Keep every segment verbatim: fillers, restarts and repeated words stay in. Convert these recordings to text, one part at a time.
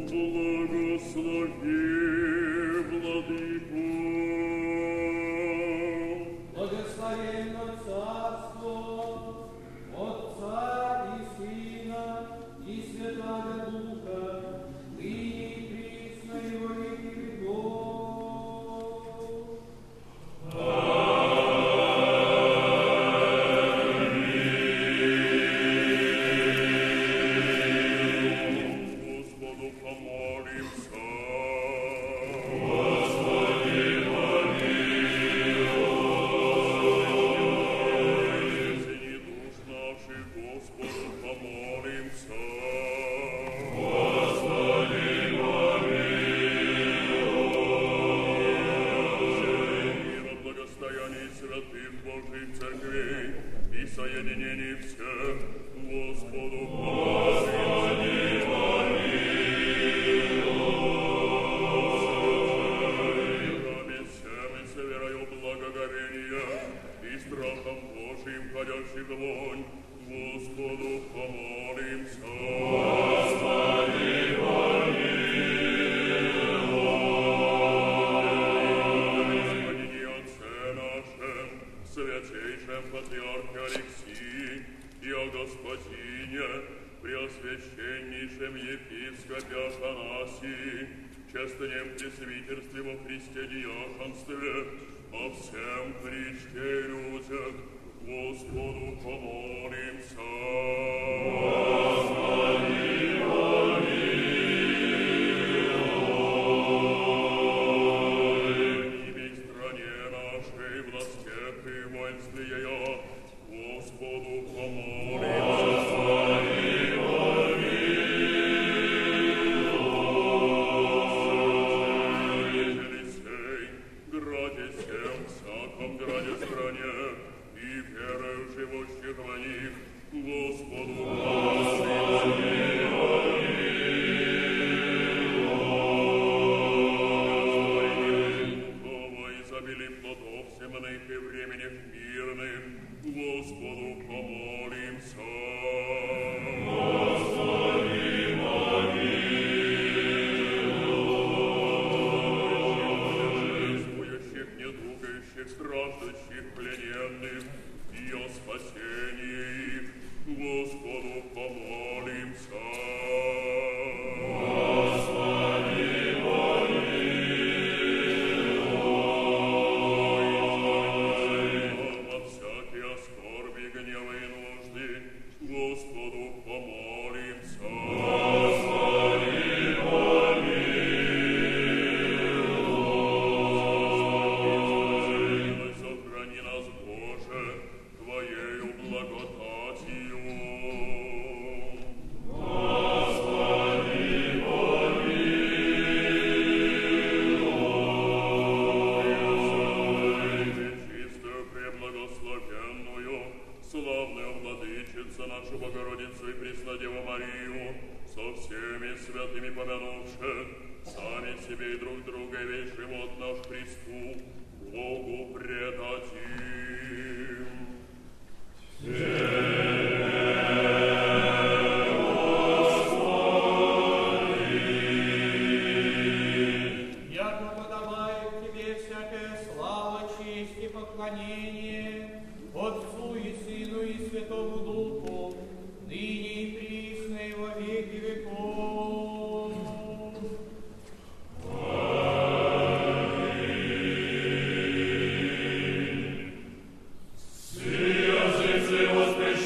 Воскресение!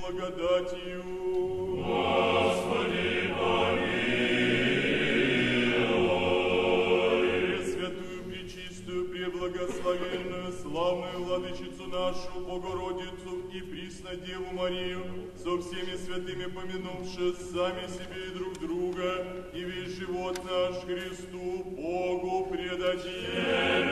благодатью. Господи, помилуй. Пресвятую, пречистую, преблагословенную, славную владычицу нашу, Богородицу и присно Деву Марию, со всеми святыми помянувши сами себе и друг друга, и весь живот наш Христу, Богу предадим.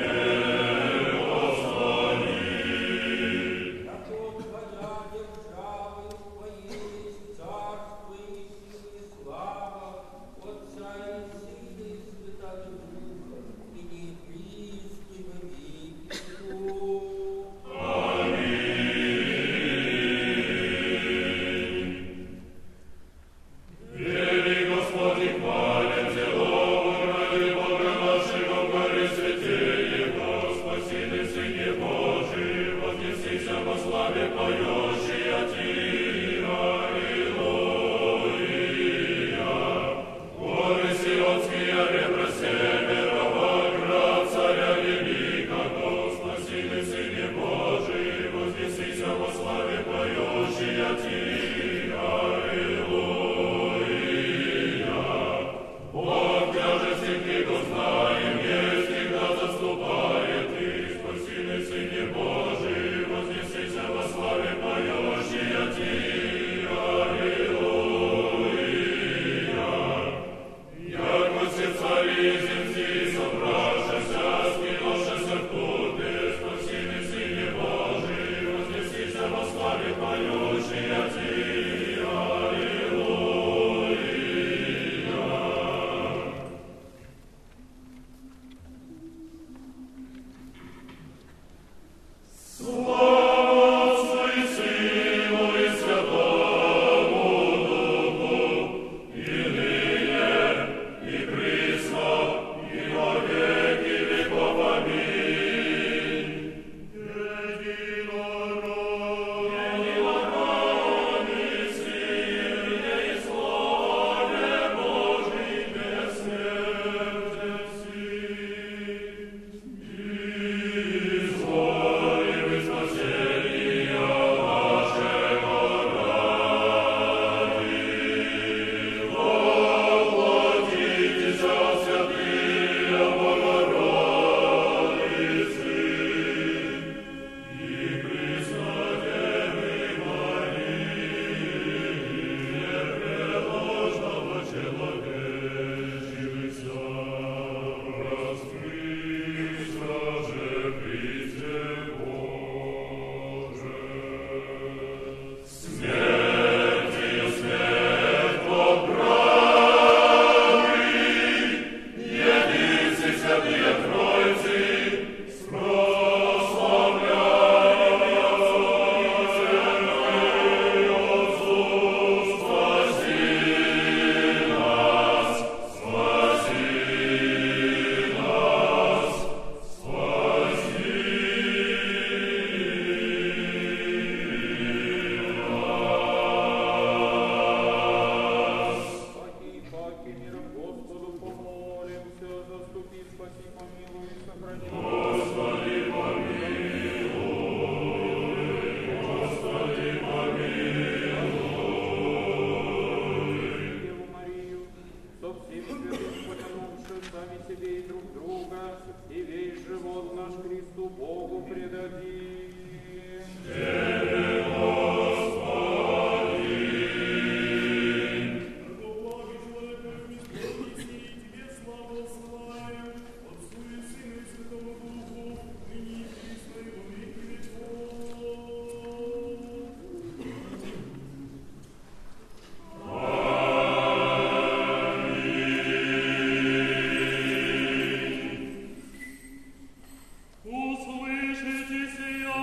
Услышите сия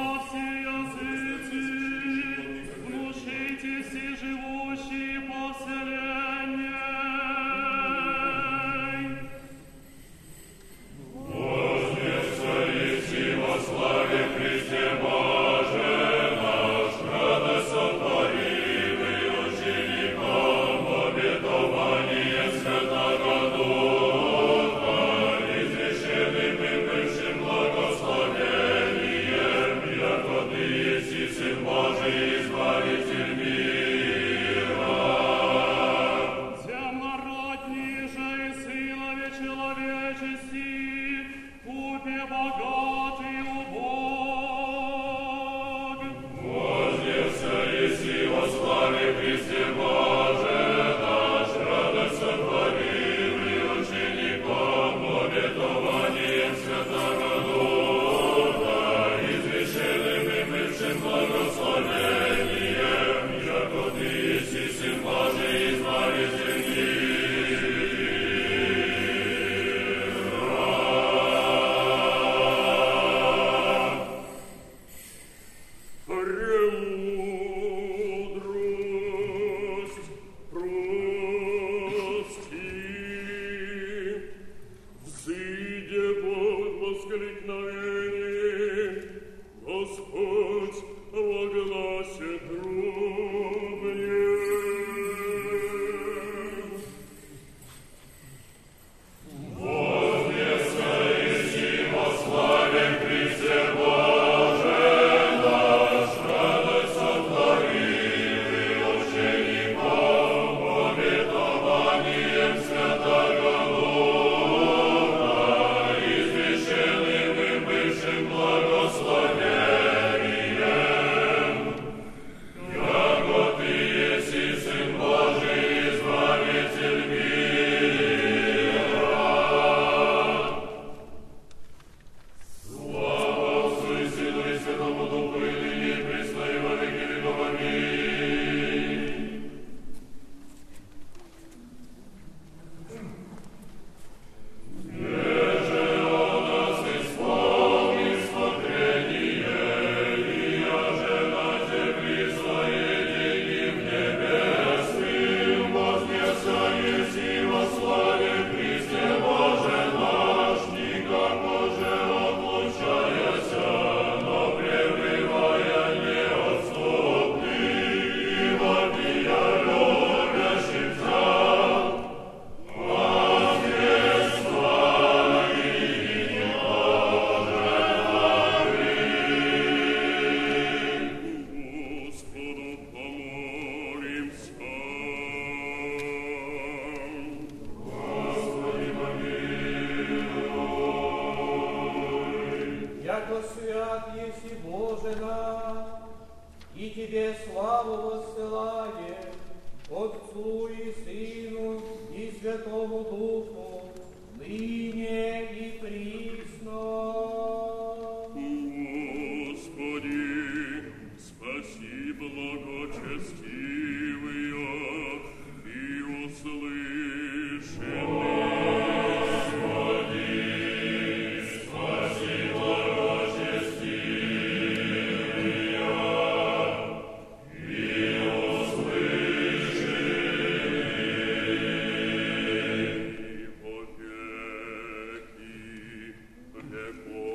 Ecco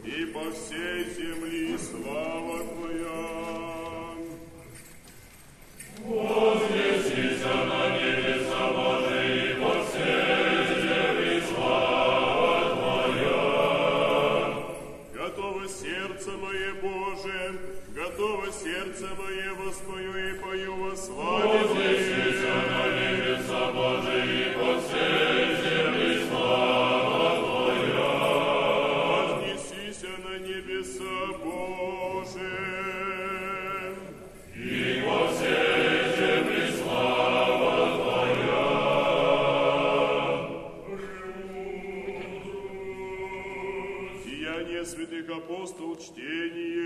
и по всей земли слава Твоя. Вознесися на небеса Божии, и по всей земли слава Твоя. Готово сердце мое, Боже, готово сердце мое, воспою и пою во славе Твоей. Вознесися на небеса Божии, и по всей земли слава Твоя. Вознесися на небеса Боже, и по всей земли слава Твоя. Деяния святых апостолов, чтение.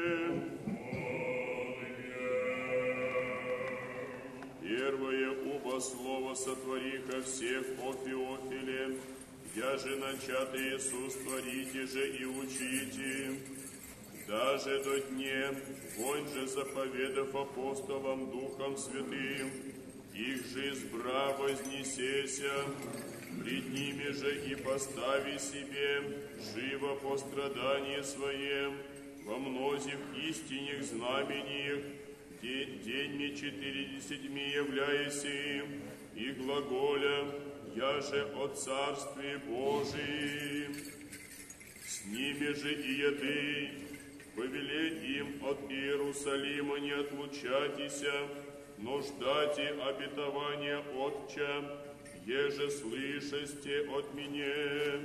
Первое оба слова сотвориха всех о Феофиле, я же начатый Иисус, творите же и учите. Даже до дне, вонь же заповедав апостолам Духом Святым, их же избра вознесеся, пред ними же и постави себе, живо по страдании своем, во мнозих истинных знамениях, деньми четыридесятьми являясь им, и глаголя, я же о Царстве Божием. С ними же и еды, повелеть им от Иерусалима не отлучатися, но ждайте обетования Отча, еже слышасте от меня.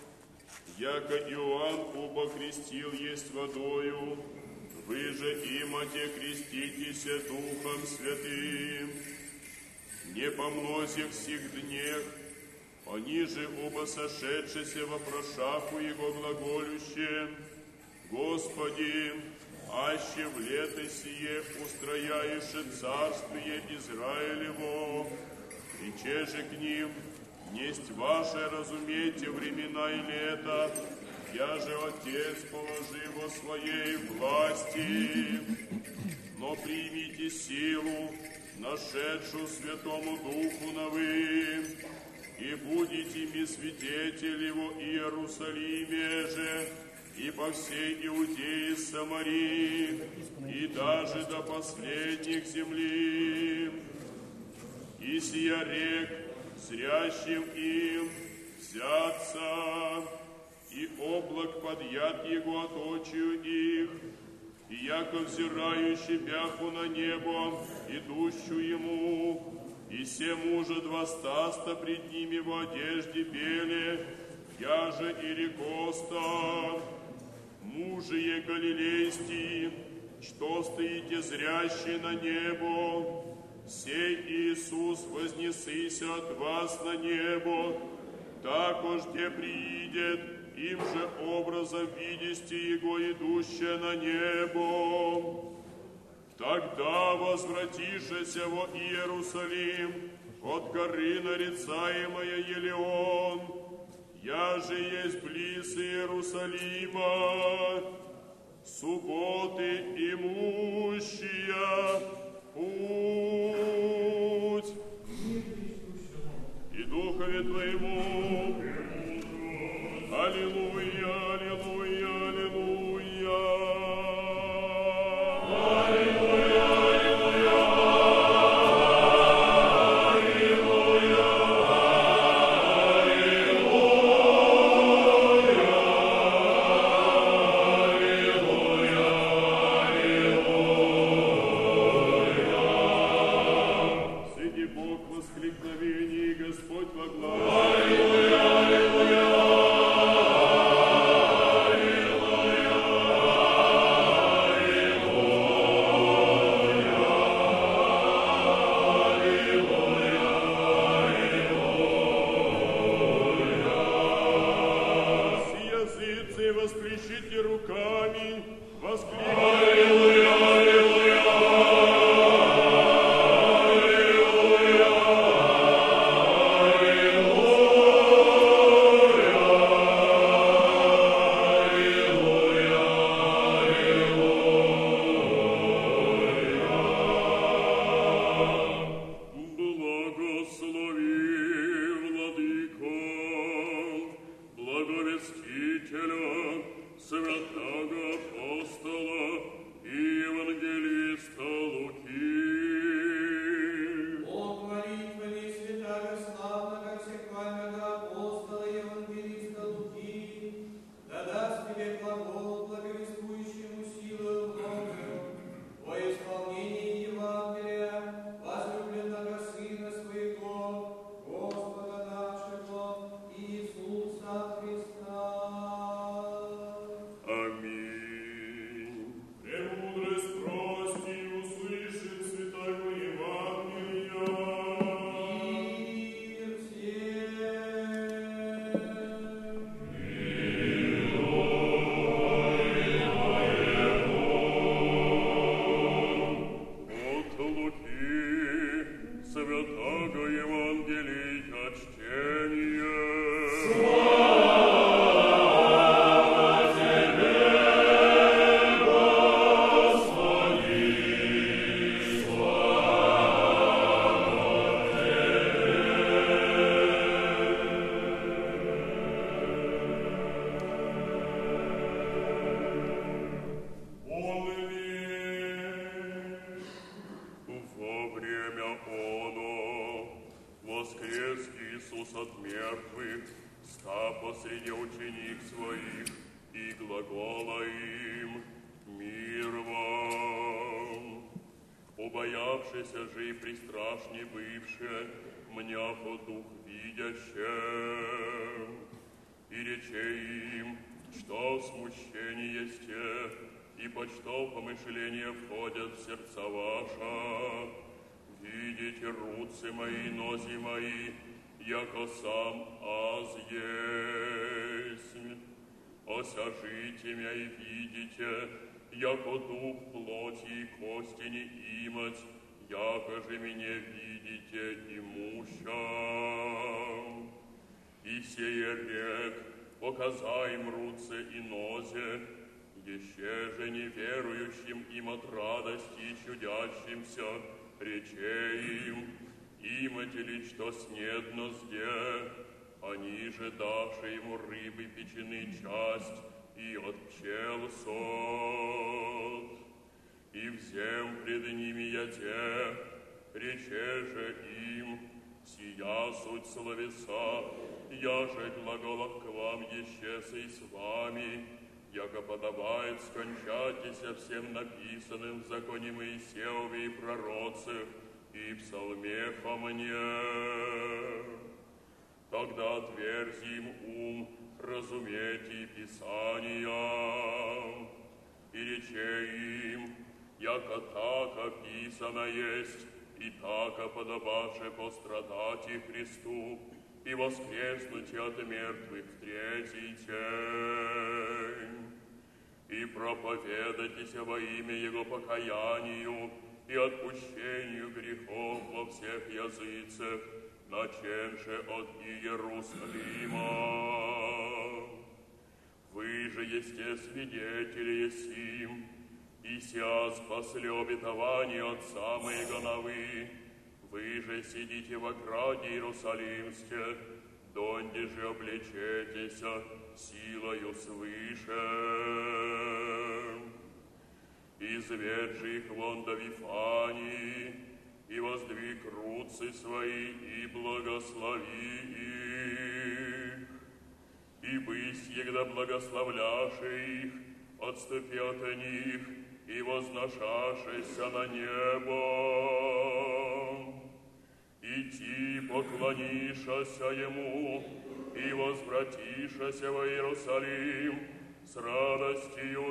Яко Иоанн оба крестил есть водою, вы же имате креститеся Духом Святым. Не по мнозих сих днях, они же оба сошедшися вопрошаху Его глаголюще, Господи, аще в лето сие устрояеше царствие Израилево, рече же к ним, несть ваше разумейте времена и лета, я же Отец положи во своей власти, но примите силу, нашедшую Святому Духу на вы, и будете ми свидетели во Иерусалиме же, и по всей Иудее Самарии, и даже до последних земли. И сия рек, зрящим им взяться, и облак подъят его от очию их, и яко взирающий бяху на небо, идущую ему, и се мужа два стаста пред ними в одежде беле, я же и рекоста, мужие галилейские, что стоите зрящие на небо, сей Иисус вознесися от вас на небо, також где приидет, им же образом видести Его идущее на небо. Тогда возвратишься во Иерусалим от горы нарицаемая Елеон, я же есть близ Иерусалима, субботы имущия путь, и Духове Твоему. Аллилуйя, аллилуйя, аллилуйя. Аллилуйя, аллилуйя. Аллилуйя, аллилуйя. Аллилуйя. Среди Бог воскликновений, Господь во главе. Аллилуйя, аллилуйя. Воскресите руками, воскликните. Аллилуйя, аллилуйя, аллилуйя, аллилуйя, аллилуйя. Благослови, Владыко, благовестителя, глагол, благовествующему силу Божию, во исполнении Евангелия, возлюбленного Сына Своего, Господа нашего Иисуса Христа. Аминь. Премудрость прости, услышит святого Евангелия. Мир всем. От Луки святого Евангелия чтение. Он ли? Во время оно воскрес Иисус от мертвых, ста посреди ученик своих, и глагола им: «Мир вам!» Убоявшийся же и пристрашней бывше, мняхо дух видяще, и рече им, что смущение есте, и почто помышления входят в сердца ваша. Видите руцы мои, нози мои, яко сам аз есть. Осяжите меня и видите, яко дух плоти и кости не имать, яко же меня видите имуща. И сие рек, показай им руце и нозе, еще же неверующим им от радости чудящимся, рече им: имате ли что снедно сде, они же давши ему рыбы печены часть, и от пчел сот. И всем пред ними яде, рече же им: сия суть словеса, я же глаголов к вам ещеся и с вами, яко подобает скончатися всем написанным в законе Моисееве и пророцах, и псалмеха мне. Тогда отверзи им ум, разумейте Писания, и рече им, яко так описано есть, и так подобаше пострадать и Христу, и воскреснуть от мертвых в третий день, и проповедайтеся во имя Его покаянию и отпущению грехов во всех языцах, наченше от Иерусалима. Вы же есте свидетели сим, и ся спасли обетование Отца моего на вы. Вы же сидите в ограде Иерусалимске, донде же облечетеся силою свыше. Изведь же их вон до Вифании, и воздвиг руцы свои, и благослови их. И бысь егда благословляши их, отступи от них, и возношашися на небо. Иди поклонишася Ему, и возвратишася во Иерусалим с радостью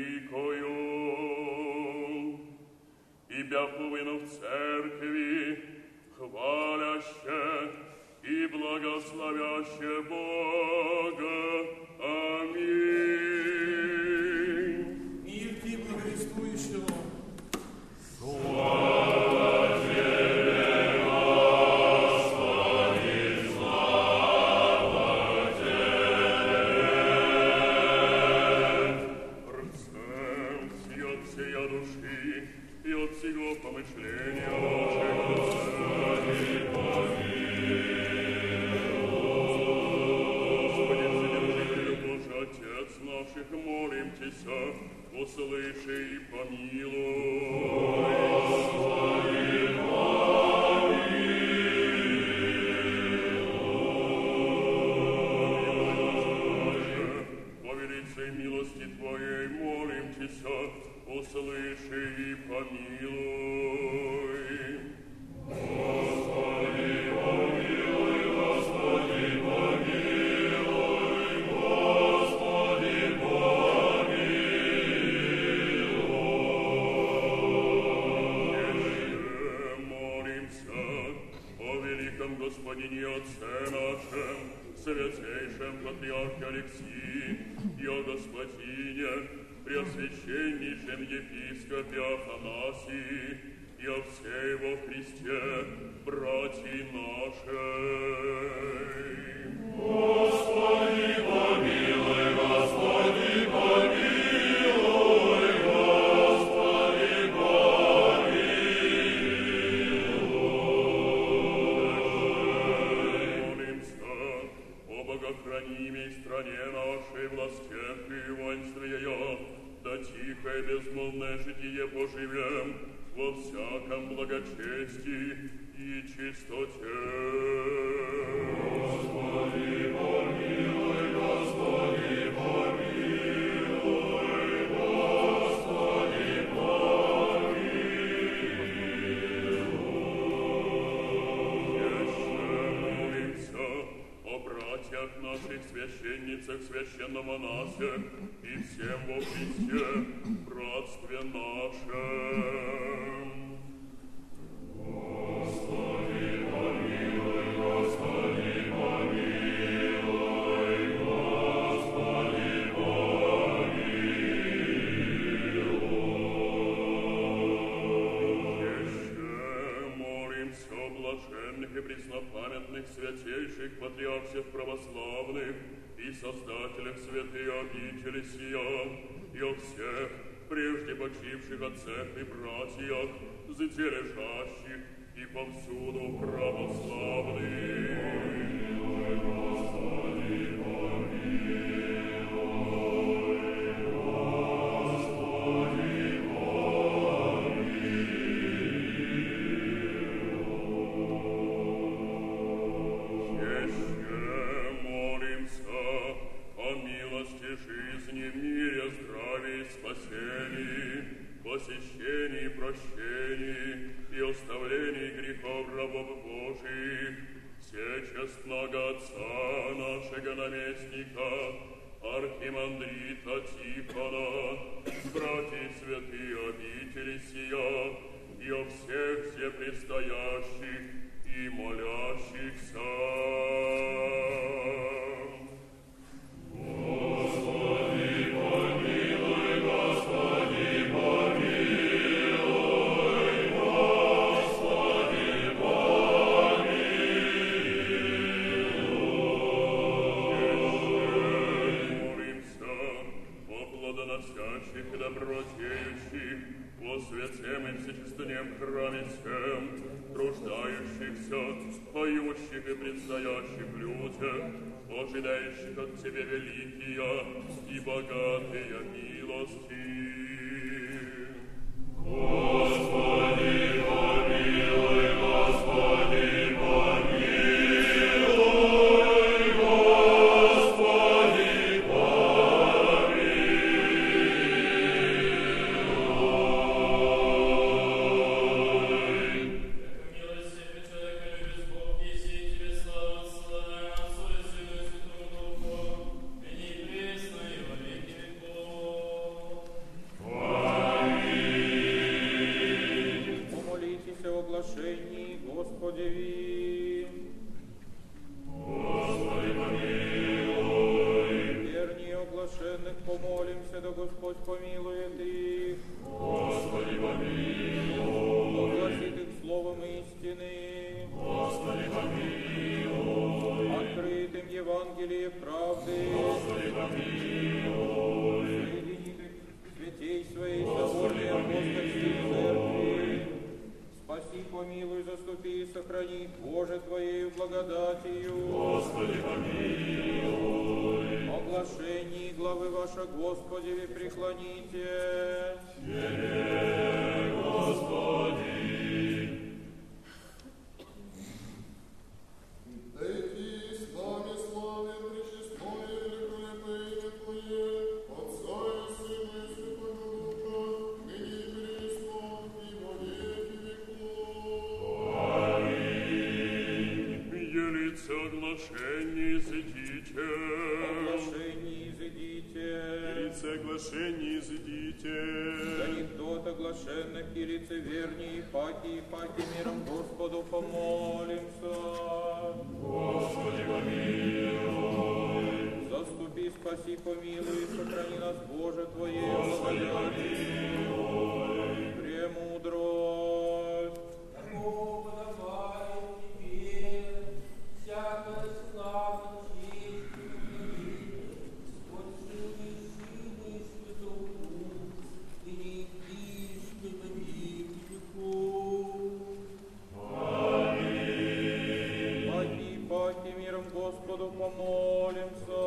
великою. И бяхувину в церкви, хваляще и благословяще Бога. Аминь. Мир ти благовествующему. Услыши и помилуй. По великой милости Твоей Твоей молимся, услыши и помилуй. Господи, помилуй, Господи, помилуй, Господи, помилуй. Еще молимся о великом Господине Отце нашем, святейшем патриархе Алексии, и о Господине, преосвященнейшем епископе Афанасии, и о всей во Христе, братья нашей. Господи, помилуй, Господи, помилуй, Господи, помилуй. Молимся о богохранимой стране нашей, властях и воинстве ее, да тихо и безмолвное житие поживем во всяком благочестии и чистоте. Господи, помилуй, Господи, помилуй, Господи, помилуй. Еще молимся о братьях наших, священницах, священномонахах и всем во Христе, братстве нашем. Господи, помилуй, Господи, помилуй, Господи, помилуй. Еще молимся о блаженных и преснопамятных святейших патриархах православных и создателях святой обители сия, и о всех прежде почивших отцах и братьях, зыте лежащих и повсюду православных. Помилуй, Господи, помилуй, Господи, помилуй. Еще молимся о милости жизни, мире, здравии, спасении, посещении, прощении и оставлении грехов рабов Божиих, всечестного Отца нашего наместника, архимандрита Тихона, братья святые обители сия, и о всех всепредстоящих и молящихся. Господи, помилуй, Господи, помилуй, Господи, помилуй. Молимся о плодоносящих и добродеющих, во святем и всечестном храме всем, труждающихся, поющих и предстоящих людях, ожидающих от Тебя великие и богатые милости. Господи, помилуй, Господи, помилуй, Господи, Господи, Господи, помилуй. вернее оглашенных помолимся, да Господь помилует их. Господи, помилуй. Огласит их словом истины. Господи, помилуй. Открытым Евангелие правды. Господи, помилуй. Соединит их святей своей соборной апостольской церкви. Спаси, помилуй, заступи и сохрани, Боже, Твоею благодатью. Господи, помилуй. Оглашение главы ваша, Господи, преклоните. Тебе, Господи. Дайте с нами славен, пречестное великолепие Твое, Отца и оглашении изыдите. Оглашение изыдите. Ирице оглашение изыдите. Да не тот оглашенных и лицеверней, и паки, и паки миром Господу помолимся. Господи, помилуй. Заступи, спаси, помилуй, сохрани нас, Боже, Твоей Господи, благодати. помилуй. Премудрость. Такого подобает тебе всякая слава, честь и Отцу и Сыну и Святому Духу, и не присно на веки веков. Аминь. Паки, паки, миром Господу помолимся.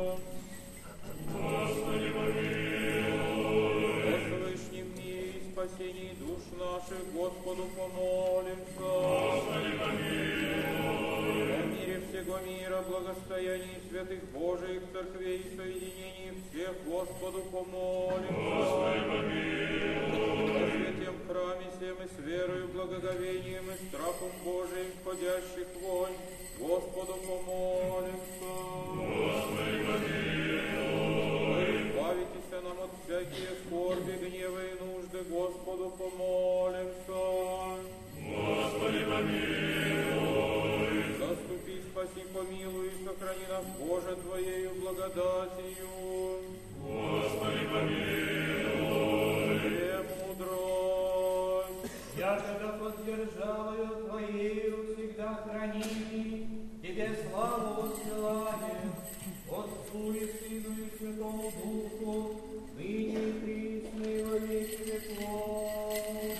Господи, помилуй. О Всевышнем мире и спасении душ наших Господу помолимся. Господи, помилуй. О мире всего мира, благостоянии святых Божиих церквей и соединении всех Господу помолимся. Господи, помилуй. О святем храме всем и с верою, благоговением и страхом Божиим входящих вонь Господу помолимся. Господи, помилуй. Избавитесь нам от всякие скорби, гнева и нужды, Господу помолимся. Господи, помилуй. Заступи, спаси, помилуй и сохрани нас, Боже, Твоею благодатью. Господи, помилуй. Премудрость. Якогда поддержаваю Твоею всегда храни, Тебе славу воссылаем, Отцу и Сыну и Святому Духу, ныне и присно и во веки веков.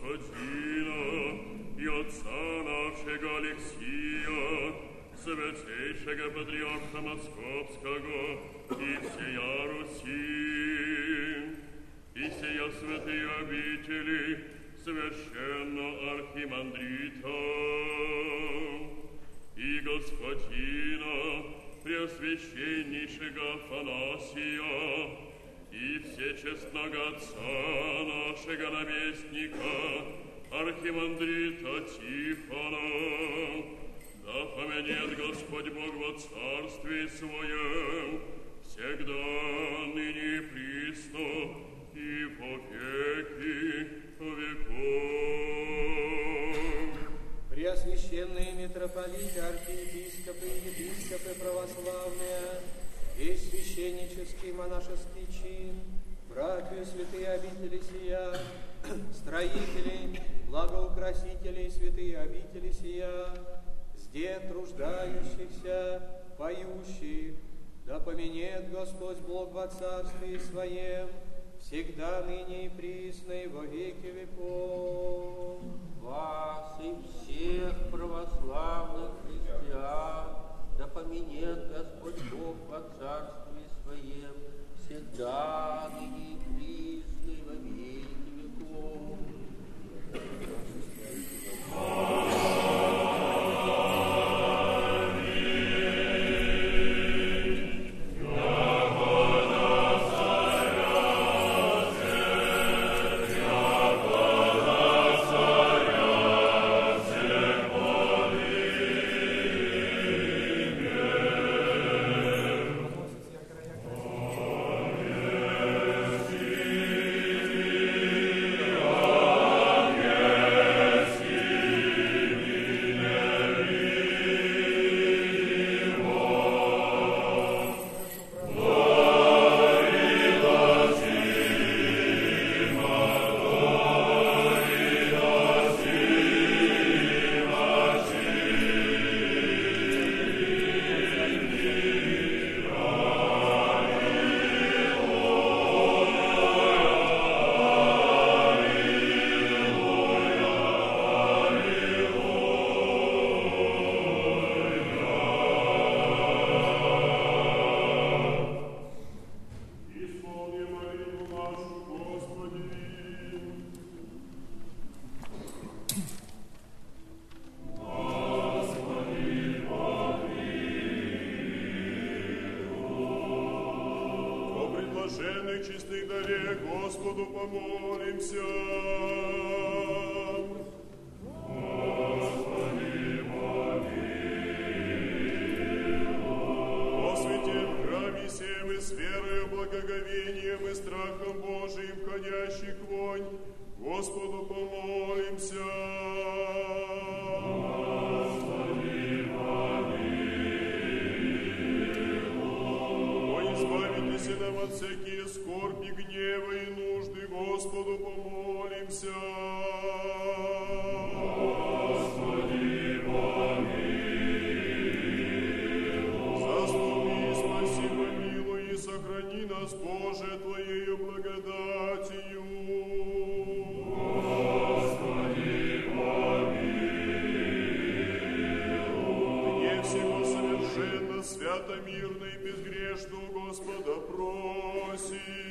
Господина и отца нашего Алексия, святейшего патриарха Московского и всея Руси, и сия святые обители священно архимандрита и Господина Преосвященнейшего Афанасия и всечестного отца нашего наместника архимандрита Тихона, да поменет Господь Бог во царстве Своем, всегда, ныне и присно, и во веки веков. Преосвященные митрополиты, архиепископы и епископы православные, весь священнический монашеский чин, братья святые обители сия, строители, благоукрасители святые обители сия, здесь труждающихся, поющих, да поменет Господь Бог во царстве Своем, всегда ныне и присно и во веки веков. Вас и всех православных христиан да поменет Господь Бог во царстве Своем, всегда ныне и присно и во веки веков. Чистых даре Господу помолимся. Господи, помилуй. О святем храме сем и с верою, благоговением и страхом Божиим входящих вонь, Господу помолимся. Господи, помилуй. О, избавитесь нам от всякие скорби, гнева и нужды, Господу помолимся. Господи, помилуй. Заступи, спаси, помилуй и сохрани нас, Боже, Твоею благодатью. Господи, помилуй. Мне всего совершенно, свято, мирно и безгрешно у Господа просим.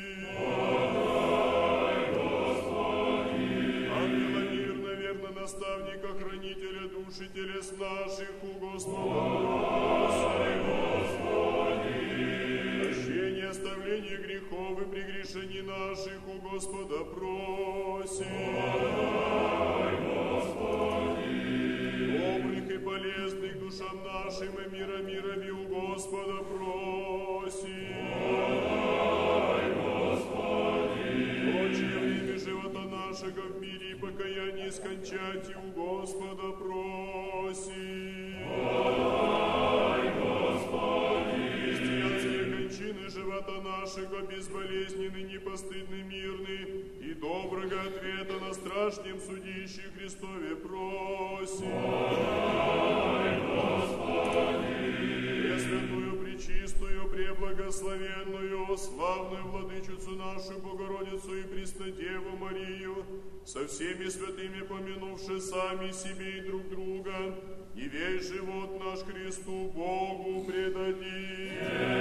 Наставника, хранителя души телес наших у Господа просим. Прощение, оставление грехов и прегрешений наших у Господа просим. Добрых и полезных душам нашим и мира мирами у Господа просим. Прочее время живота нашего в мире и покаяние скончать и у Господа просим. Дай, Господи! Христианские кончины живота нашего безболезненны, непостыдны, мирны и доброго ответа на страшном судище Христове просим. Дай, Господи! Пресвятую, пречистую, преблагословенную, славную владычицу нашу Богородицу и Преснодеву Марию, со всеми святыми помянувши сами себе и друг друга, и весь живот наш Христу Богу предадим.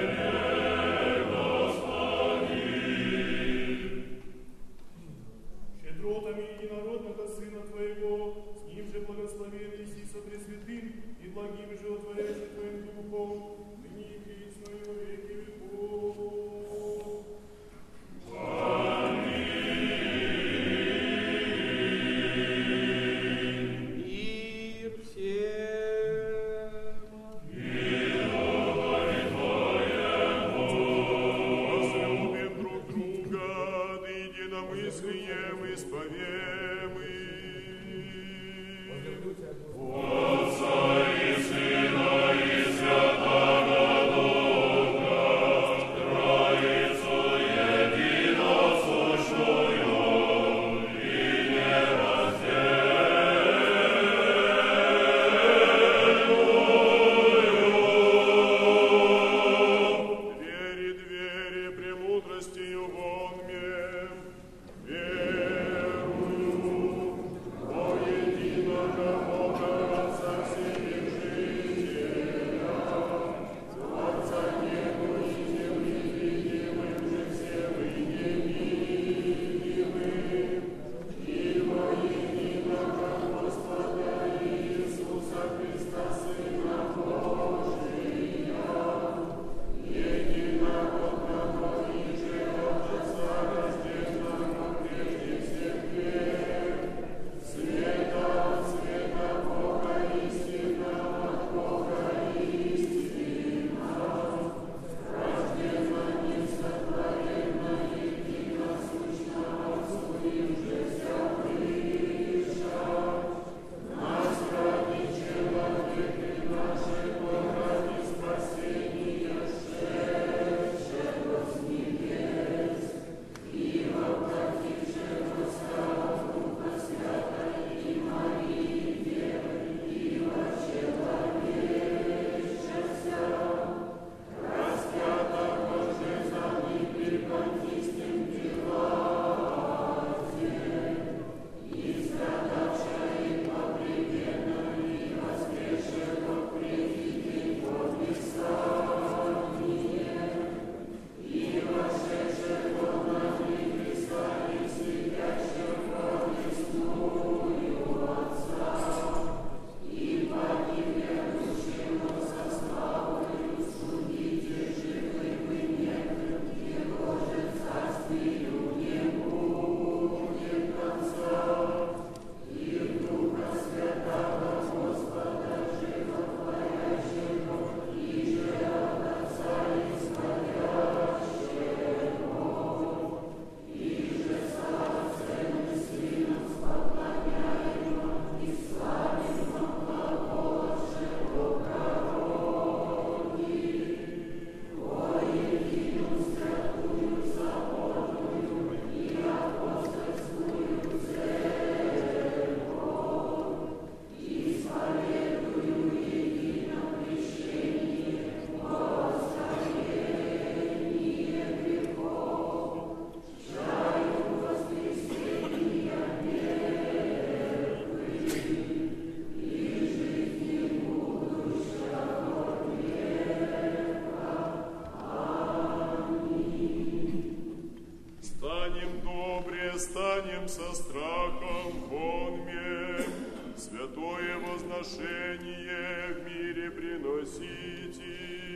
Щедротами единородного Сына Твоего, с Ним же благословен еси со Пресвятым и благим животворящим Твоим Духом, ныне и присно и во веки веков. Аминь. Мир всем. Мир Твоему. Возлюбим друг друга, да единомыслием исповем Отца и Сына и Святаго Духа, Троицу единосущную и нераздельную. Двери, двери, премудростью вонме, верую во единого Бога Отца всеми жителя, Творца небу и земли, видимым же всем и невидимым, и во единого Господа Иисуса Христа, Сына Божия, единородного и же от Отца рожденного прежде всех век, света от света Бога истинного, от Бога истинного, рожденного, несотворенного, единосущного, Отцу им же вся выша, нас ради человека нашего, ради спасения шедшего с небес, и воплотившегося от Духа Святого и Марии Девы, и вочеловечился, распятого же за непреподнестным Пилате, и страдавшего и погребенного, и воскресшего при Его Писании, и вошедшего на небеса, и сидящего одесную Отца, и погибнувшего со славою судите живым и мертвым, Его же царствию не будет конца, и в Духа Святого Господа животворящего, и же от Отца исходящего, и же со Отцем и Сыном споклоняемо и славимо глаголаше о единую святую соборную и апостольскую церковь, и исповедую едино крещение во оставление грехов, чаю воскресения мертвых и жизни будущего века. Станем добре, станем со страхом вонме, святое возношение в мире приносите.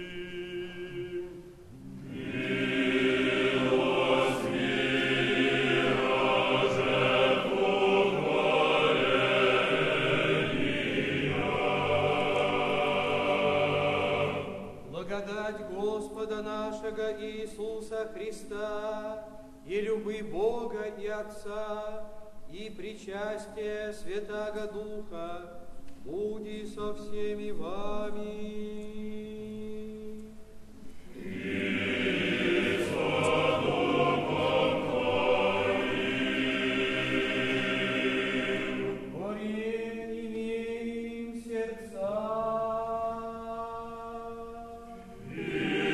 Благодать Господа нашего Иисуса Христа и любви Бога и Отца и причастие Святаго Духа буди со всеми вами. Горенем сердца. И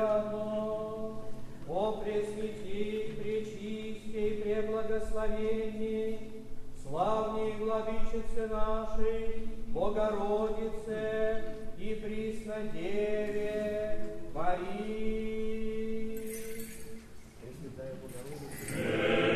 прямо, о пресвятей, пречистей, преблагословенней, славней владычице нашей, Богородице и Преснодеве Марии. Пресвятая Богородица,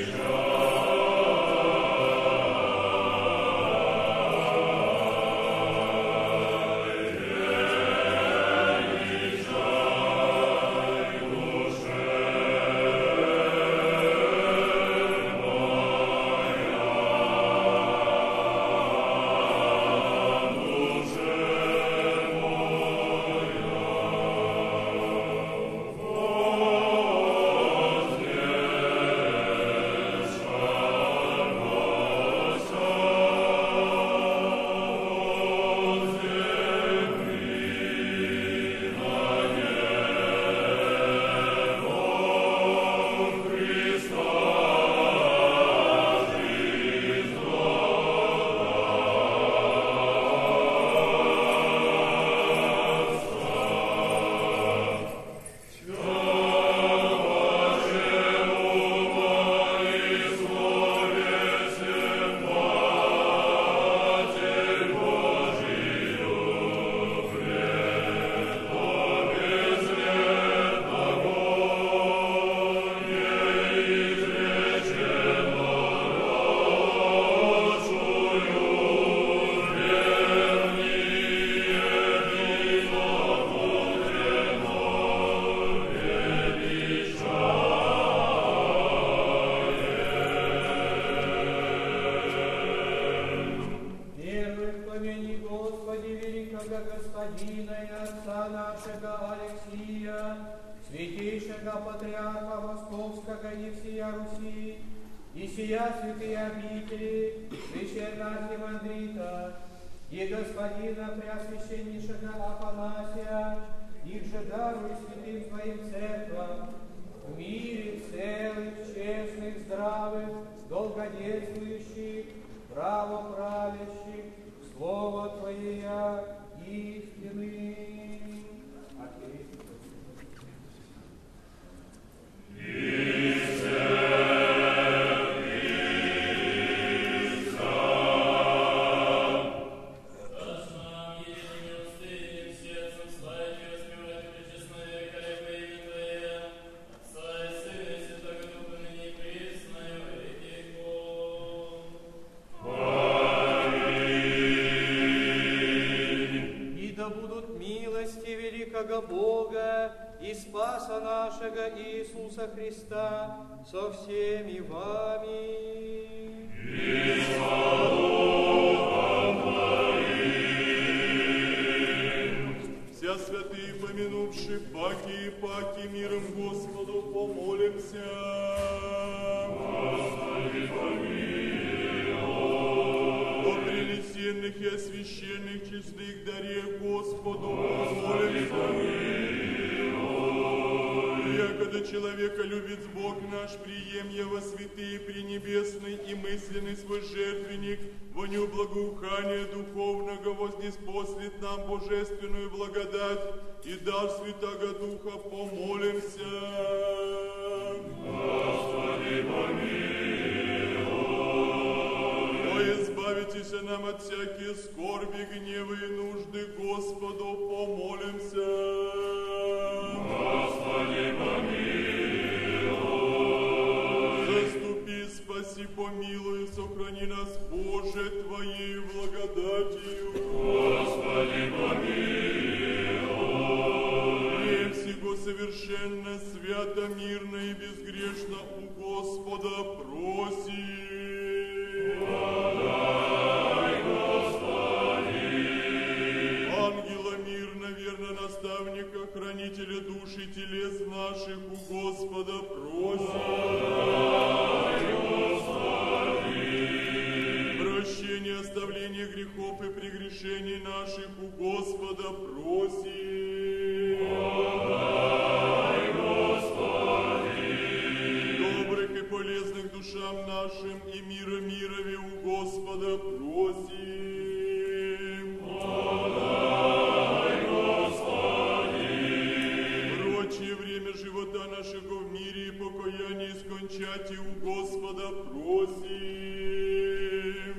Иисуса Христа со всеми вами. И со Духом Твоим. Вся святые, помянувши паки и паки, миром Господу помолимся. Господи, помилуй. О прелестенных и освященных честных даре Господу помолимся. Когда человека любит Бог наш, прием его святые, пренебесный и мысленный свой жертвенник, воню благоухания духовного вознеспослит нам божественную благодать, и дар Святаго Духа помолимся. Господи, помилуй. О, избавитесь нам от всякие скорби, гнева и нужды, Господу помолимся. Господи, помилуй. Заступи, спаси, помилуй, сохрани нас, Боже, Твоей благодатью. Господи, помилуй. Время всего совершенно, свято, мирно и безгрешно у Господа просим. Подай, Господи. Ангела мирно, верно, наставника, хранителя душ и телес наших у Господа просим. Подай, Господи. Прощение, оставление грехов и прегрешений наших у Господа просим. Подай, Господи. Добрых и полезных душам нашим и мира мирови у Господа просим. Подай, Господи. благодати у Господа просим.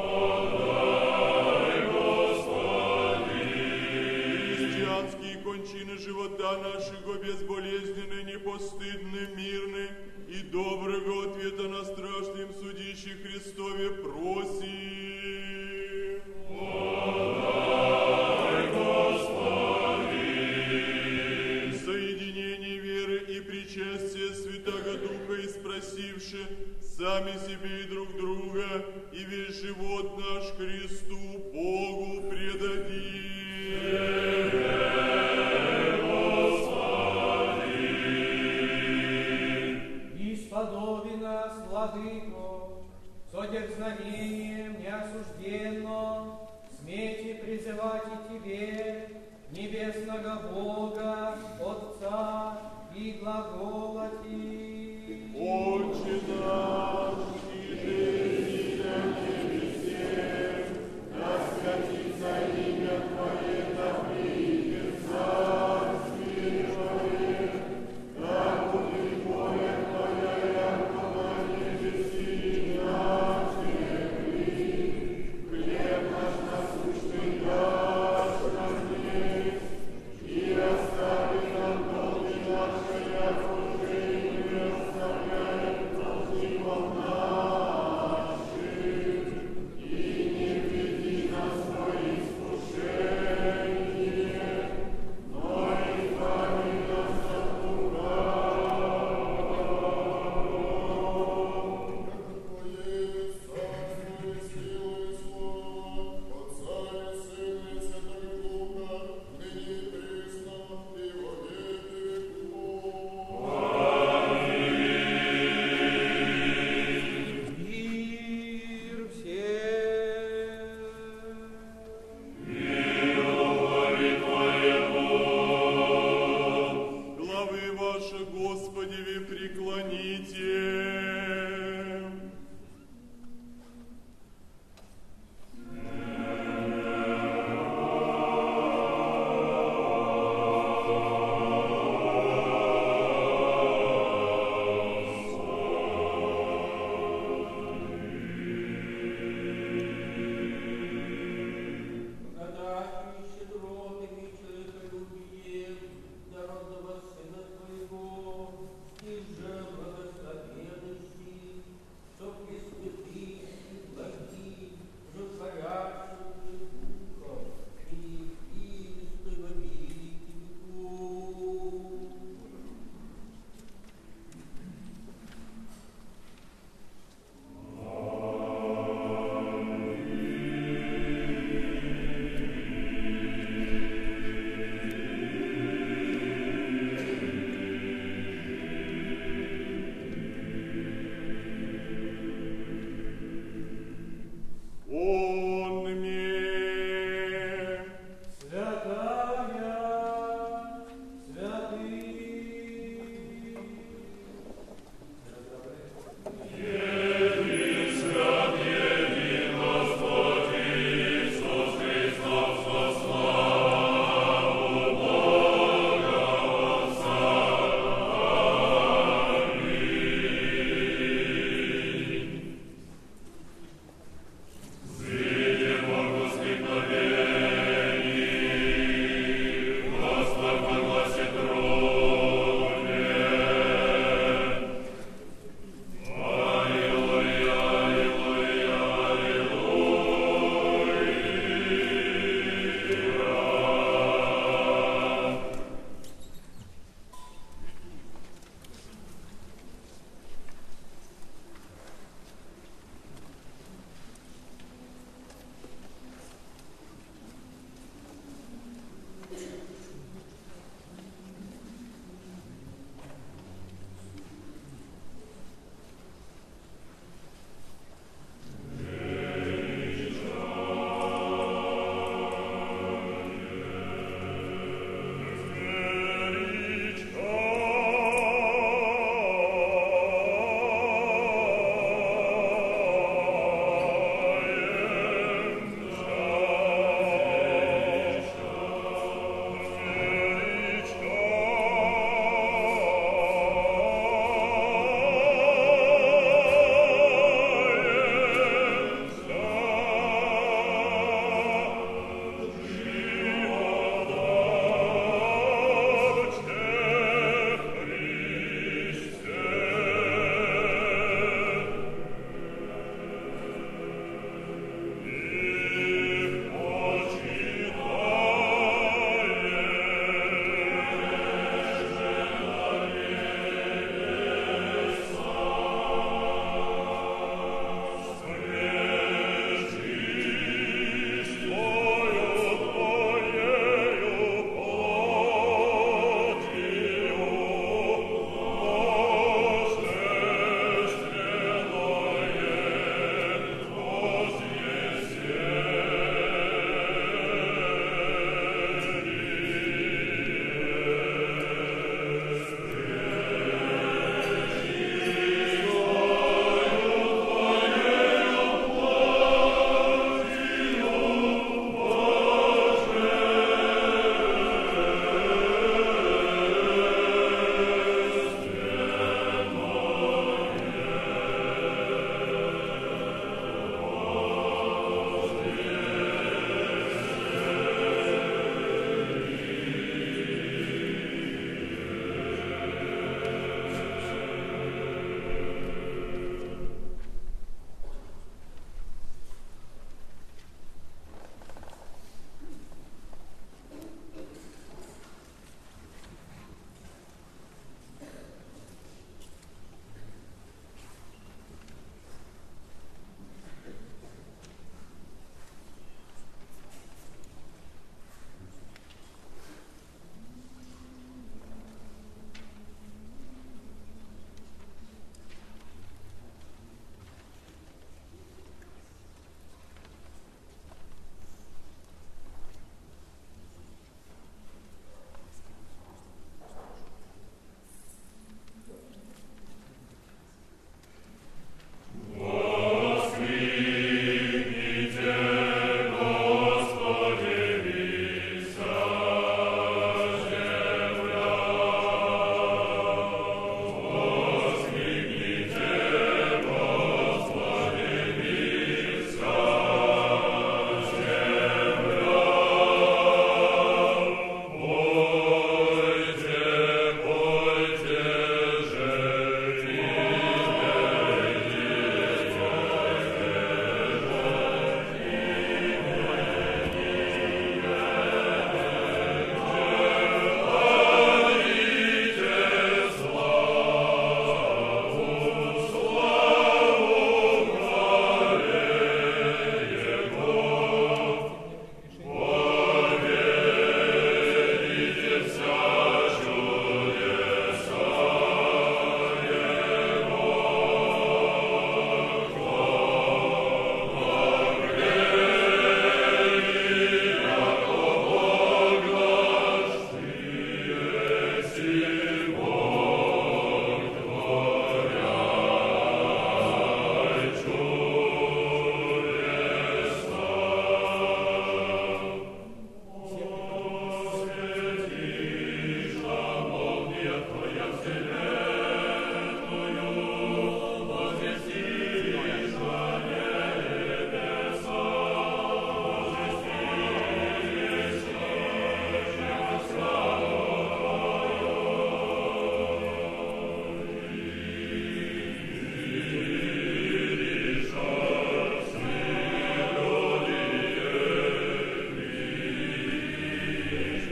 Подай, Господи! Христианские кончины живота нашего безболезненны, непостыдны, мирны, и доброго ответа на страшном судище Христове просим. Подай, Господи! Соединение веры и причастия Святаго Духа и спросивши сами себе и друг друга, и весь живот наш Христу Богу предадим. Исподоби нас, Владыко, со дерзновением неосужденно, смейте призывать и Тебе, небесного Бога, Отца, и глаголати. Отче наш, иже си на небесе, да святится имя Твое, да придет царствие Твое, да будет воля Твоя, яко на небеси и на земли. Хлеб наш насущный дашь нам днесь, и остави нам долги наши, яко уже и мы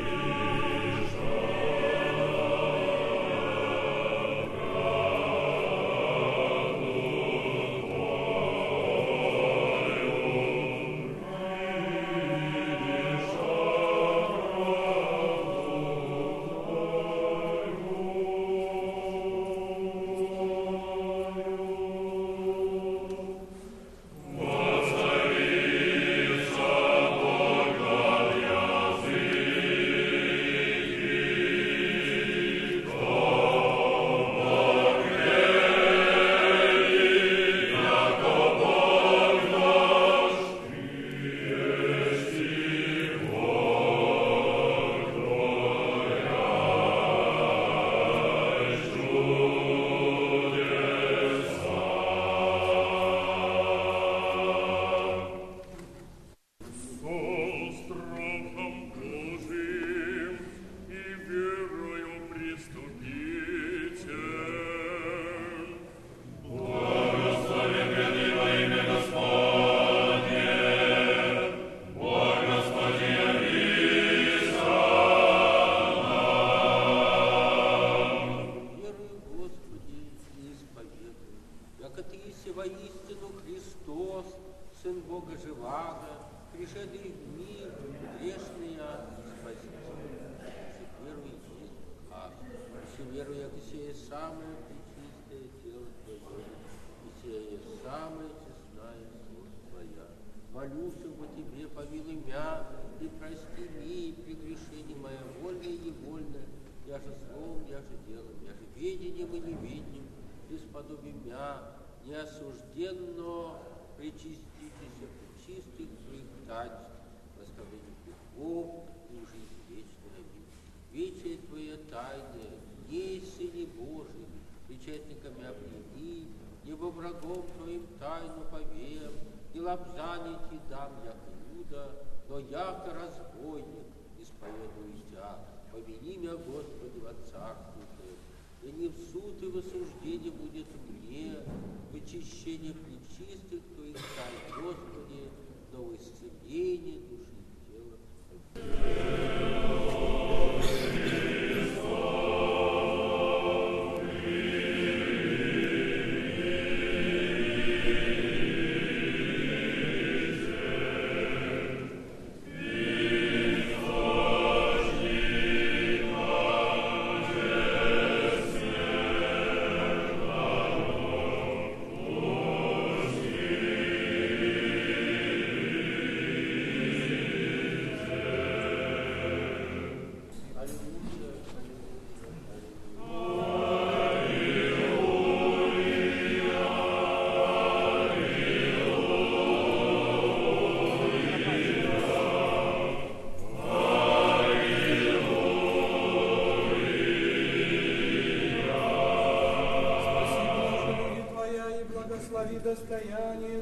достояние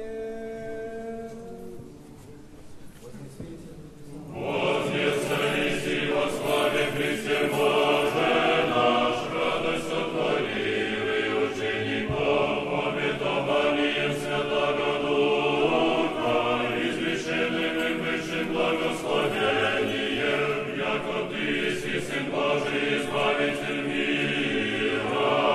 Твое. Вознесись во славе Христе Боже наш, радость сотворил и учеников обетованием Святого Духа, изрешенным и высшим благословением, яко Ты еси Сын Божий, избавитель мира.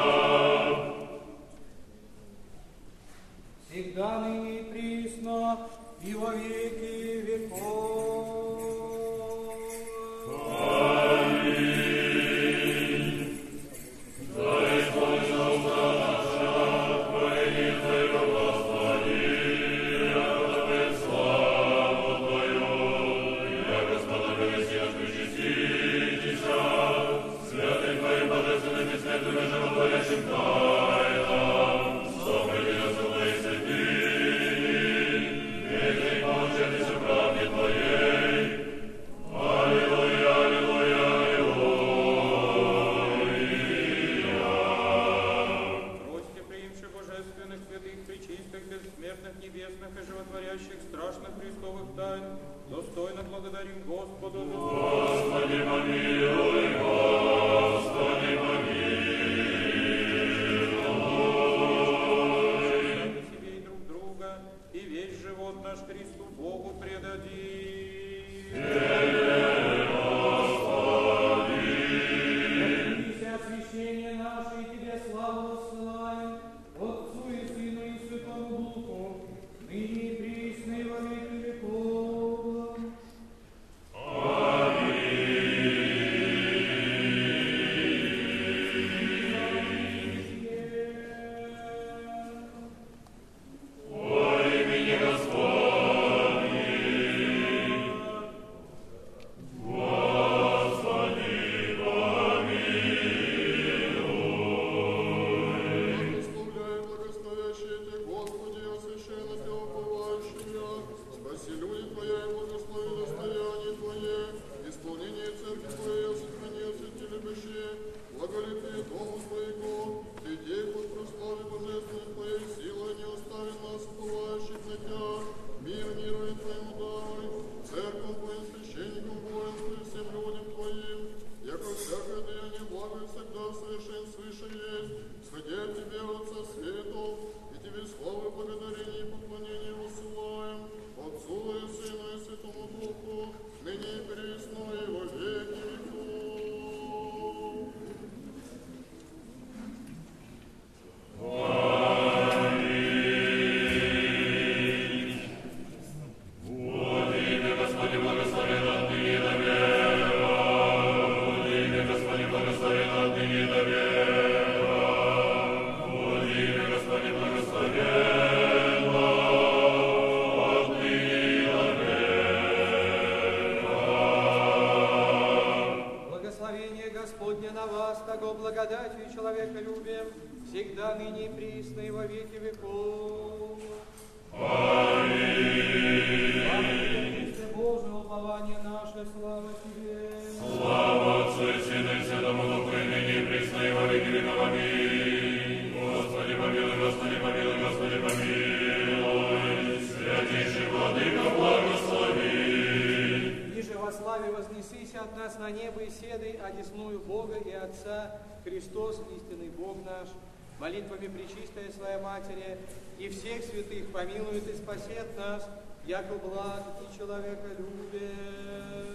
Всегда ныне и присно, и во веки веков. Аминь. Да исполнится наша Твоя, Твоего Господи, яко пред славу Твою, я Господа Мессия, причаститеся, святым Твоим божественным и светлым и животворящим тайнам, собрали Твои святыни, веки получались в правде Твоей. Аллилуйя, аллилуйя, аллилуйя. Просьте, приимши божественных, святых, пречистых, бессмертных, небесных и животворящих страшных Христовых тайн, достойно благодарим Господу за Господи, помилуй, Господи, помилуй. себе и друг друга, и весь живот наш Христу Богу предадим. Тебе, на вас, того благодатью и человеколюбием, всегда, ныне и присно, и во веки веков. Аминь. Христе Божие, упование наше, слава Тебе. Слава Отцу и Сыну и Святому Духу, и ныне и присно, и во веки веков. Аминь. Господи помилуй, Господи помилуй, Господи помилуй. Святейший Владыка, благослови. Ниже во славе вознесися от нас на небо и седай, одесную Бога и Отца, Христос, истинный Бог наш, молитвами Пречистой Своей Матери, и всех святых помилует и спасет нас, яко благ и человеколюбие.